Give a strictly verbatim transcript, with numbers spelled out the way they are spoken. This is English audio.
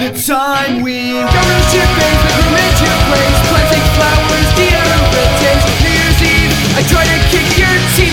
good time. We go to your face, we come into your place, planting flowers, deodorant taste. New Year's Eve, I try to kick your teeth.